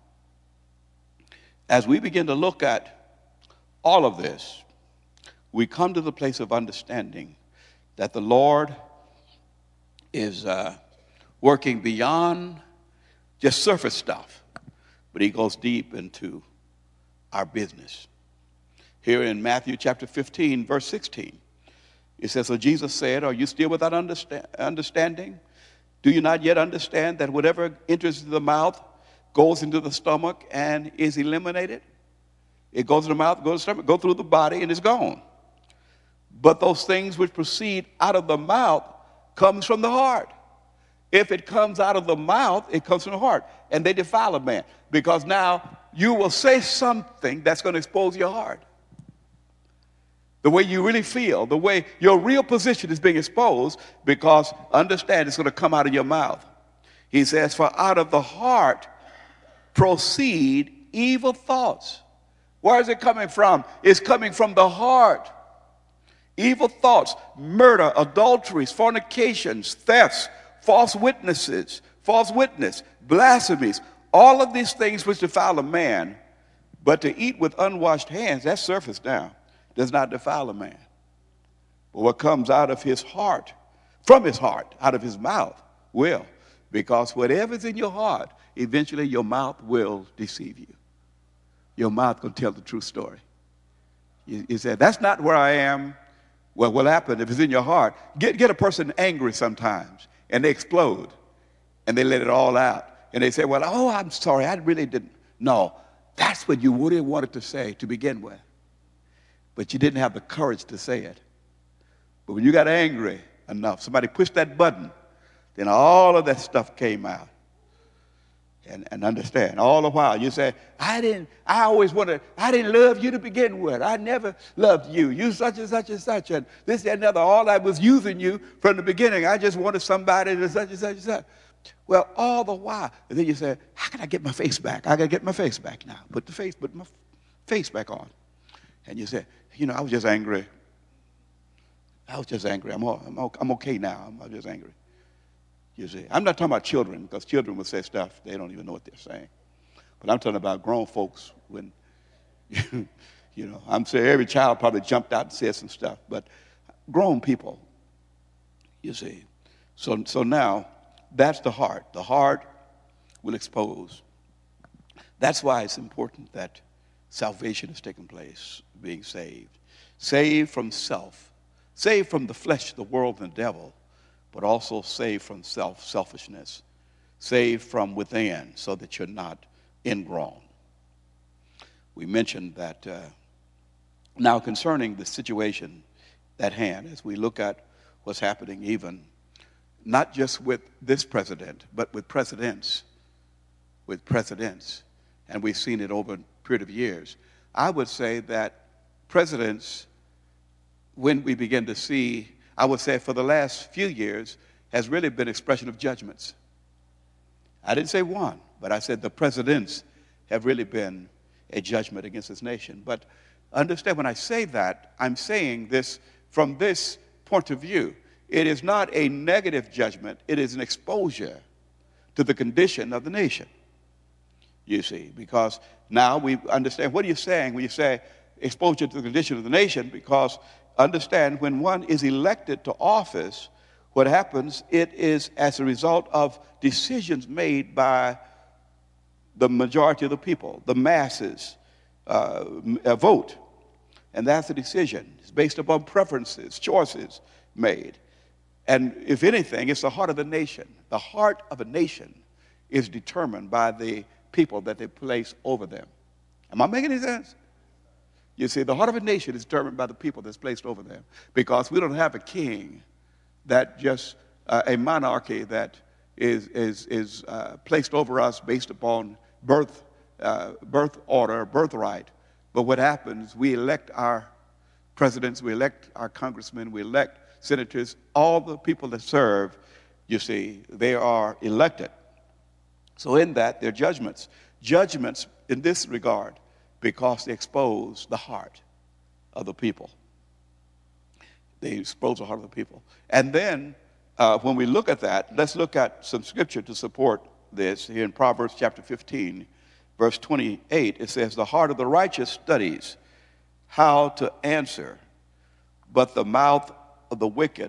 as we begin to look at all of this, we come to the place of understanding that the Lord is working beyond just surface stuff, but he goes deep into our business. Here in Matthew chapter 15, verse 16, it says, so Jesus said, are you still without understanding? Do you not yet understand that whatever enters into the mouth goes into the stomach and is eliminated? It goes in the mouth, goes to the stomach, goes through the body, and is gone. But those things which proceed out of the mouth comes from the heart. If it comes out of the mouth, it comes from the heart. And they defile a man, because now you will say something that's going to expose your heart. the way you really feel, the way your real position is being exposed, because understand it's going to come out of your mouth. He says, for out of the heart proceed evil thoughts. Where is it coming from? It's coming from the heart. Evil thoughts, murder, adulteries, fornications, thefts, false witness, blasphemies, all of these things which defile a man. But to eat with unwashed hands, that's surface now, does not defile a man. But what comes out of his heart, from his heart, out of his mouth, will. Because whatever's in your heart, eventually your mouth will deceive you. Your mouth will tell the true story. You say, that's not where I am. Well, what happened if it's in your heart? Get a person angry sometimes, and they explode, and they let it all out. And they say, well, oh, I'm sorry, I really didn't. No, that's what you really wanted to say to begin with. But you didn't have the courage to say it. But when you got angry enough, somebody pushed that button, then all of that stuff came out. And understand, all the while you say, I didn't love you to begin with. I never loved you. You such and such and such, and this and another. All I was using you from the beginning. I just wanted somebody to such and such and such. Well, all the while, and then you say, how can I get my face back? I got to get my face back now. Put my face back on. And you say, I was just angry. I'm okay now. I'm just angry. You see, I'm not talking about children, because children will say stuff they don't even know what they're saying. But I'm talking about grown folks when, I'm saying every child probably jumped out and said some stuff, but grown people, you see. So now, that's the heart. The heart will expose. That's why it's important that salvation is taking place, being saved. Saved from self. Saved from the flesh, the world, and the devil. But also saved from selfishness, saved from within so that you're not ingrown. We mentioned that now concerning the situation at hand, as we look at what's happening even, not just with this president, but with presidents, and we've seen it over a period of years. I would say that presidents, when we begin to see, I would say for the last few years, has really been expression of judgments. I didn't say one, but I said the presidents have really been a judgment against this nation. But understand, when I say that, I'm saying this from this point of view. It is not a negative judgment. It is an exposure to the condition of the nation, you see, because now we understand. What are you saying when you say exposure to the condition of the nation? Because understand, when one is elected to office, what happens, it is as a result of decisions made by the majority of the people, the masses vote. And that's a decision. It's based upon preferences, choices made. And if anything, it's the heart of the nation. The heart of a nation is determined by the people that they place over them. Am I making any sense? You see, the heart of a nation is determined by the people that's placed over them, because we don't have a king that just a monarchy that is placed over us based upon birth order, birthright. But what happens, we elect our presidents, we elect our congressmen, we elect senators, all the people that serve, you see, they are elected. So in that, they're judgments. Judgments in this regard, because they expose the heart of the people. They expose the heart of the people. And then, when we look at that, let's look at some scripture to support this. Here in Proverbs chapter 15, verse 28, it says, the heart of the righteous studies how to answer, but the mouth of the wicked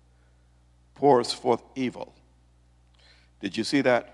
pours forth evil. Did you see that?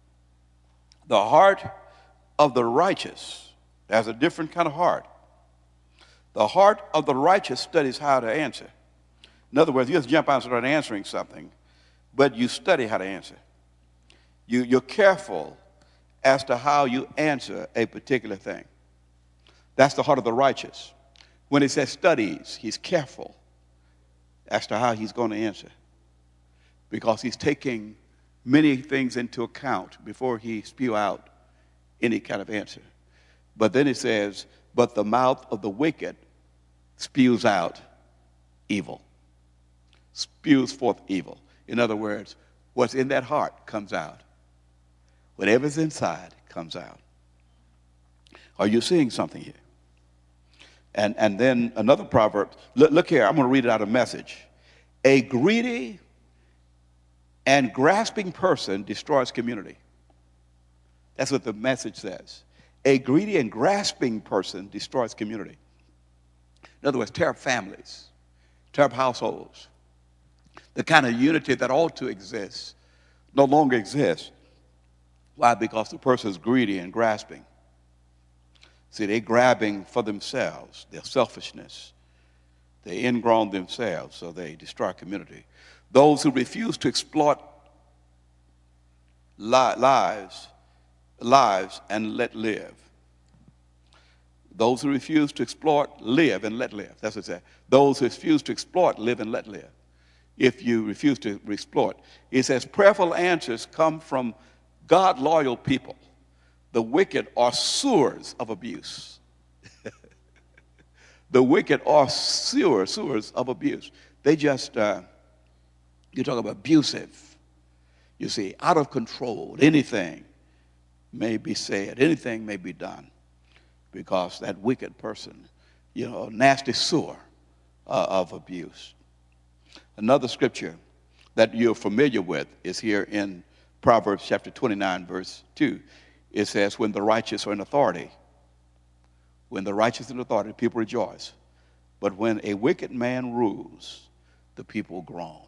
The heart of the righteous has a different kind of heart. The heart of the righteous studies how to answer. In other words, you just jump out and start answering something, but you study how to answer. You're careful as to how you answer a particular thing. That's the heart of the righteous. When it says studies, he's careful as to how he's going to answer, because he's taking many things into account before he spew out any kind of answer. But then it says, but the mouth of the wicked spews out evil, spews forth evil. In other words, what's in that heart comes out. Whatever's inside comes out. Are you seeing something here? And then another proverb. Look here, I'm going to read it out of Message. A greedy and grasping person destroys community. That's what the Message says. A greedy and grasping person destroys community. In other words, tear up families, tear up households. The kind of unity that ought to exist no longer exists. Why? Because the person is greedy and grasping. See, they're grabbing for themselves, their selfishness. They ingrown themselves, so they destroy community. Those who refuse to exploit lives and let live. Those who refuse to exploit, live and let live. That's what it says. Those who refuse to exploit, live and let live. If you refuse to exploit. It says, prayerful answers come from God-loyal people. The wicked are sewers of abuse. The wicked are sewers of abuse. They just, you talk about abusive. You see, out of control. Anything may be said. Anything may be done. Because that wicked person, nasty sewer of abuse. Another scripture that you're familiar with is here in Proverbs chapter 29, verse 2. It says, when the righteous are in authority, people rejoice. But when a wicked man rules, the people groan.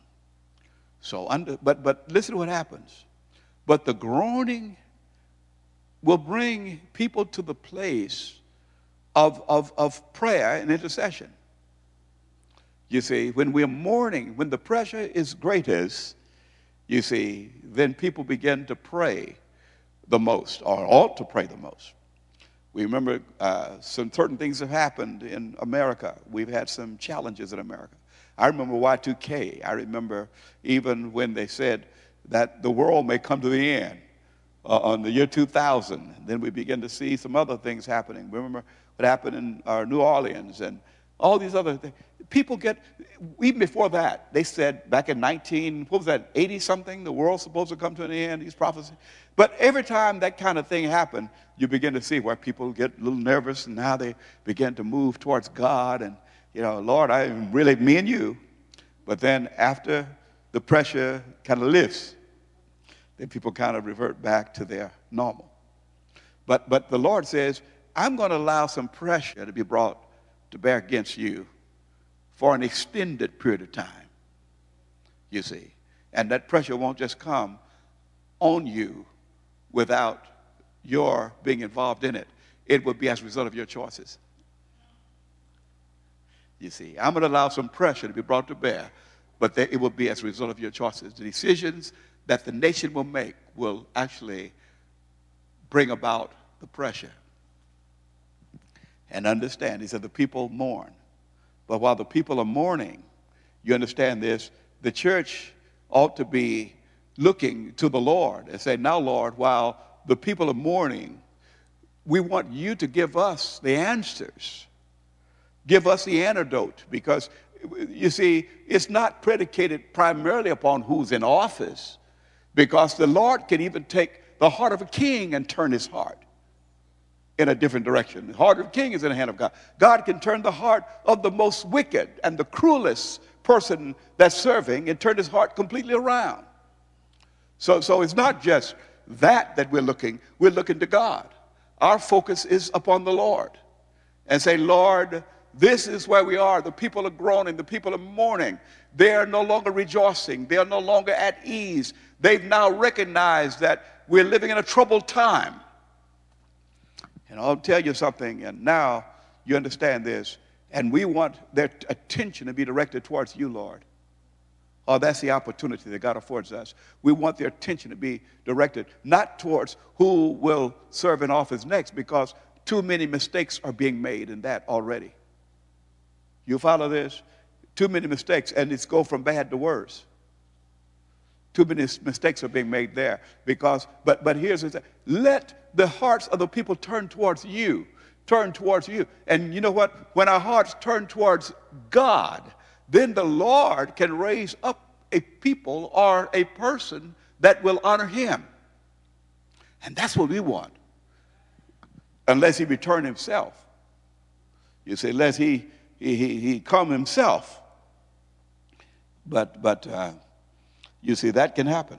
But listen to what happens. But the groaning will bring people to the place of prayer and intercession. You see, when we're mourning, when the pressure is greatest, you see, then people begin to pray the most, or ought to pray the most. We remember some certain things have happened in America. We've had some challenges in America. I remember Y2K. I remember even when they said that the world may come to the end on the year 2000. Then we began to see some other things happening. Remember what happened in New Orleans and all these other things. People even before that, they said back in 80-something, the world's supposed to come to an end, these prophecies. But every time that kind of thing happened, you begin to see where people get a little nervous and how they begin to move towards God. And, Lord, I really, me and you. But then after the pressure kind of lifts, then people kind of revert back to their normal. But the Lord says, I'm going to allow some pressure to be brought to bear against you for an extended period of time, you see. And that pressure won't just come on you without your being involved in it. It will be as a result of your choices. You see, I'm going to allow some pressure to be brought to bear, but it will be as a result of your choices. The decisions that the nation will make will actually bring about the pressure. And understand, he said, the people mourn. But while the people are mourning, you understand this, the church ought to be looking to the Lord and say, now, Lord, while the people are mourning, we want you to give us the answers. Give us the antidote. Because, you see, it's not predicated primarily upon who's in office, because the Lord can even take the heart of a king and turn his heart in a different direction. The heart of the king is in the hand of God. God can turn the heart of the most wicked and the cruelest person that's serving and turn his heart completely around. So it's not just that we're looking to God. Our focus is upon the Lord and say, Lord, this is where we are. The people are groaning. The people are mourning. They are no longer rejoicing. They are no longer at ease. They've now recognized that we're living in a troubled time. And I'll tell you something, and now you understand this, and we want their attention to be directed towards you, Lord. Oh, that's the opportunity that God affords us. We want their attention to be directed not towards who will serve in office next, because too many mistakes are being made in that already. You follow this? Too many mistakes, and it's go from bad to worse. Too many mistakes are being made there. But here's the thing. Let the hearts of the people turn towards you. turn towards you. And you know what? When our hearts turn towards God, then the Lord can raise up a people or a person that will honor him. And that's what we want. Unless he return himself. You say, unless he come himself. But you see, that can happen.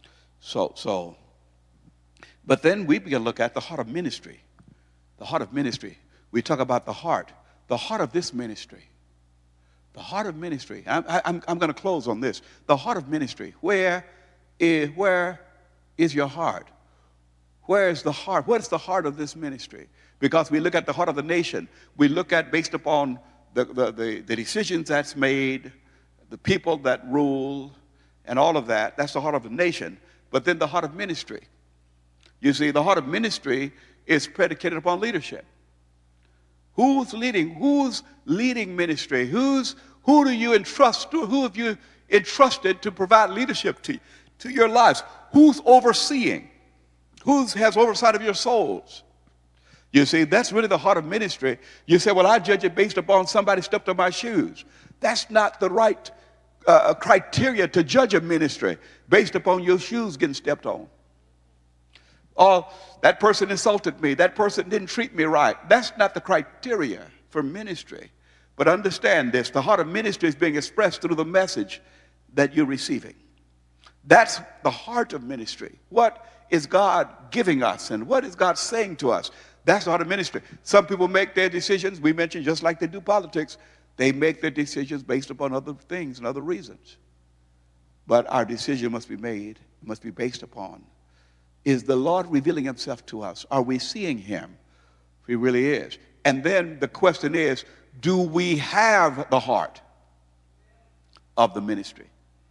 But then we begin to look at the heart of ministry. The heart of ministry. We talk about the heart of this ministry. The heart of ministry. I'm going to close on this. The heart of ministry. Where is your heart? Where is the heart? What is the heart of this ministry? Because we look at the heart of the nation. We look at, based upon the decisions that's made, the people that rule, and all of that. That's the heart of the nation. But then the heart of ministry. You see, the heart of ministry is predicated upon leadership. Who's leading? Who's leading ministry? Who do you entrust to? Who have you entrusted to provide leadership to your lives? Who's overseeing? Who has oversight of your souls? You see, that's really the heart of ministry. You say, well, I judge it based upon somebody stepped on my shoes. That's not the right criteria to judge a ministry, based upon your shoes getting stepped on. Oh, that person insulted me. That person didn't treat me right. That's not the criteria for ministry. But understand this, the heart of ministry is being expressed through the message that you're receiving. That's the heart of ministry. What is God giving us, and what is God saying to us? That's the heart of ministry. Some people make their decisions, we mentioned, just like they do politics. They make their decisions based upon other things and other reasons. But our decision must be made, must be based upon, is the Lord revealing himself to us? Are we seeing him? He really is. And then the question is, do we have the heart of the ministry?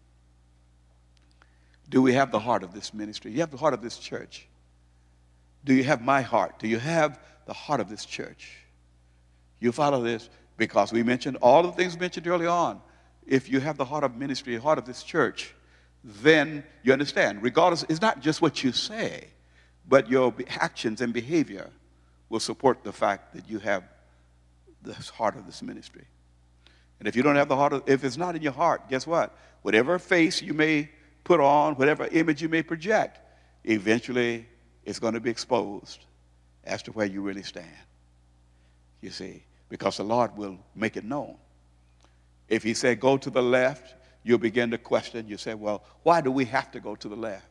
Do we have the heart of this ministry? Do you have the heart of this church? Do you have my heart? Do you have the heart of this church? You follow this? Because we mentioned all the things mentioned early on. If you have the heart of ministry, the heart of this church, then you understand, regardless, it's not just what you say, but your actions and behavior will support the fact that you have the heart of this ministry. And if you don't have the heart, if it's not in your heart, guess what? Whatever face you may put on, whatever image you may project, eventually it's going to be exposed as to where you really stand. You see, because the Lord will make it known. If he said, go to the left, you'll begin to question. You say, well, why do we have to go to the left?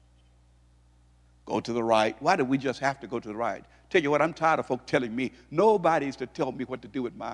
Go to the right. Why do we just have to go to the right? Tell you what, I'm tired of folk telling me, nobody's to tell me what to do with my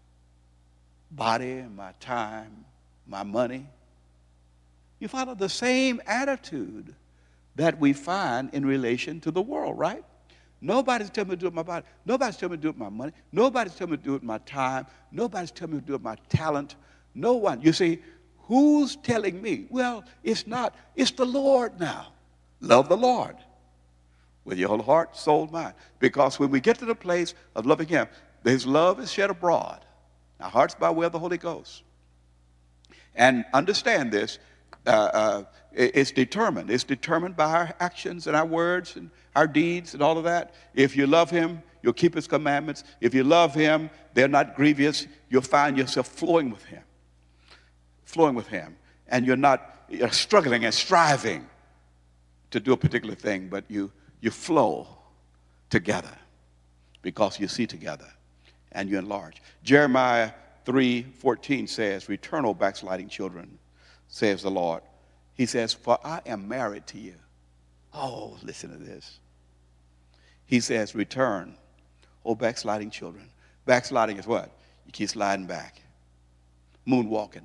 body, my time, my money. You follow the same attitude that we find in relation to the world, right? Nobody's telling me to do it with my body. Nobody's telling me to do it with my money. Nobody's telling me to do it with my time. Nobody's telling me to do it with my talent. No one. You see, who's telling me? Well, it's not. It's the Lord now. Love the Lord with your whole heart, soul, mind. Because when we get to the place of loving him, his love is shed abroad. Our hearts by way of the Holy Ghost. And understand this. It's determined. It's determined by our actions and our words and our deeds and all of that. If you love him, you'll keep his commandments. If you love him, they're not grievous. You'll find yourself flowing with him. Flowing with him. And you're struggling and striving to do a particular thing, but you flow together because you see together and you enlarge. Jeremiah 3:14 says, return, O backsliding children, says the Lord. He says, for I am married to you. Oh, listen to this. He says, return, O backsliding children. Backsliding is what? You keep sliding back. Moonwalking.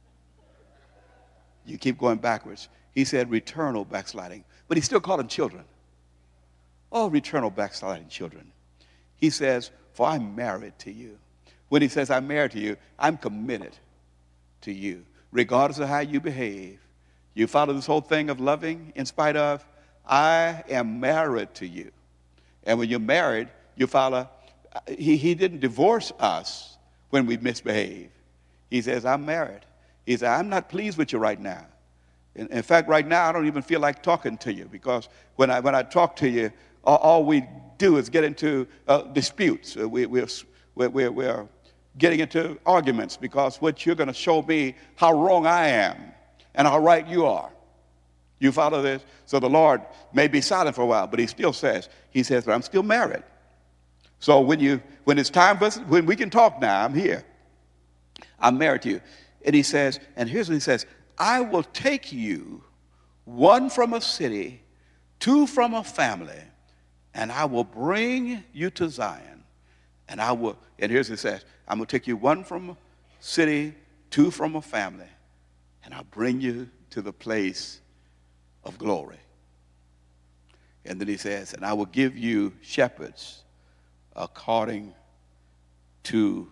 You keep going backwards. He said, return, O backsliding. But he still called them children. Oh, return, O backsliding children. He says, for I'm married to you. When he says I'm married to you, I'm committed to you. Regardless of how you behave, you follow this whole thing of loving in spite of, I am married to you. And when you're married, you follow, he didn't divorce us when we misbehave. He says, I'm married. He said, I'm not pleased with you right now. In fact, right now, I don't even feel like talking to you because when I talk to you, all we do is get into disputes. We're getting into arguments because what you're going to show me how wrong I am and how right you are. You follow this? So the Lord may be silent for a while, but he still says, but I'm still married. So when it's time for us, when we can talk now, I'm here. I'm married to you. And he says, and here's what he says, I will take you, one from a city, two from a family, and I will bring you to Zion. And here's what it says, I'm going to take you, one from a city, two from a family, and I'll bring you to the place of glory. And then he says, and I will give you shepherds according to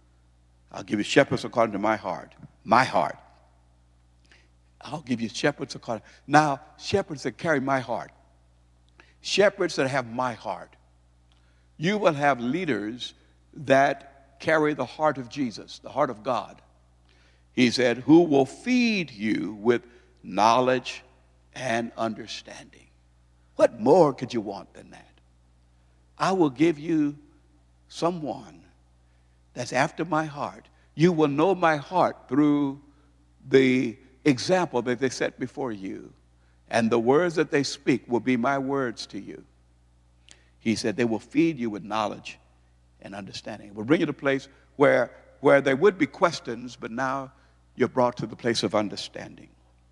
my heart. My heart. I'll give you shepherds according. Now, shepherds that carry my heart. Shepherds that have my heart. You will have leaders that carry the heart of Jesus, the heart of God. He said, who will feed you with knowledge and understanding. What more could you want than that? I will give you someone that's after my heart. You will know my heart through the example that they set before you. And the words that they speak will be my words to you. He said they will feed you with knowledge and understanding. It will bring you to a place where there would be questions, but now you're brought to the place of understanding.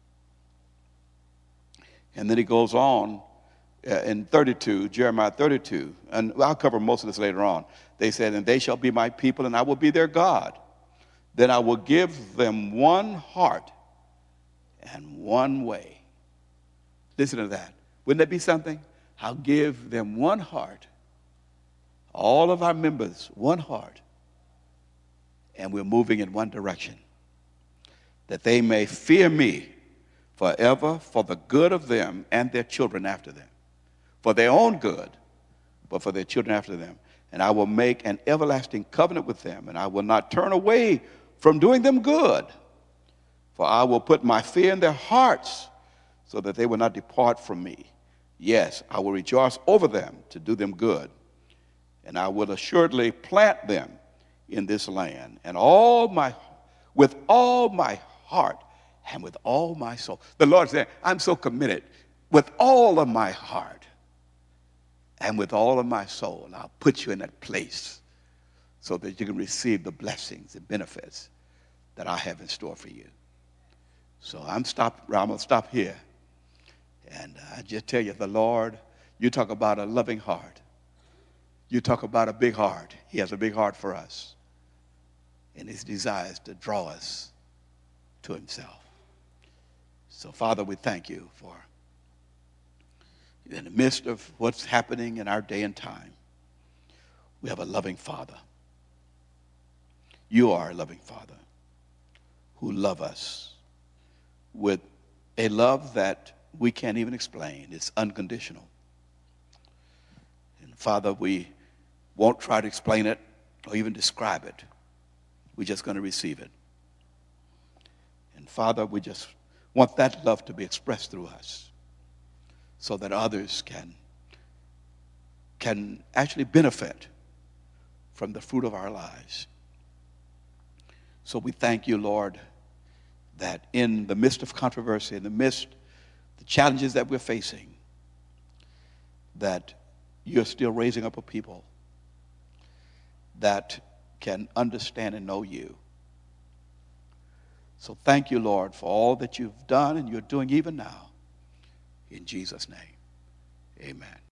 And then he goes on in 32, Jeremiah 32, and I'll cover most of this later on. They said, and they shall be my people, and I will be their God. Then I will give them one heart and one way. Listen to that. Wouldn't that be something? I'll give them one heart, all of our members, one heart, and we're moving in one direction, that they may fear me forever for the good of them and their children after them. For their own good, but for their children after them. And I will make an everlasting covenant with them, and I will not turn away from doing them good. For I will put my fear in their hearts, so that they will not depart from me. Yes, I will rejoice over them to do them good. And I will assuredly plant them in this land, and with all my heart and with all my soul. The Lord said, I'm so committed with all of my heart. And with all of my soul, I'll put you in that place so that you can receive the blessings and benefits that I have in store for you. So I'm going to stop here. And I just tell you, the Lord, you talk about a loving heart. You talk about a big heart. He has a big heart for us. And his desire is to draw us to himself. So, Father, we thank you for in the midst of what's happening in our day and time, we have a loving Father. You are a loving Father who loves us with a love that we can't even explain. It's unconditional. And Father, we won't try to explain it or even describe it. We're just going to receive it. And Father, we just want that love to be expressed through us, so that others can actually benefit from the fruit of our lives. So we thank you, Lord, that in the midst of controversy, in the midst of the challenges that we're facing, that you're still raising up a people that can understand and know you. So thank you, Lord, for all that you've done and you're doing even now. In Jesus' name, amen.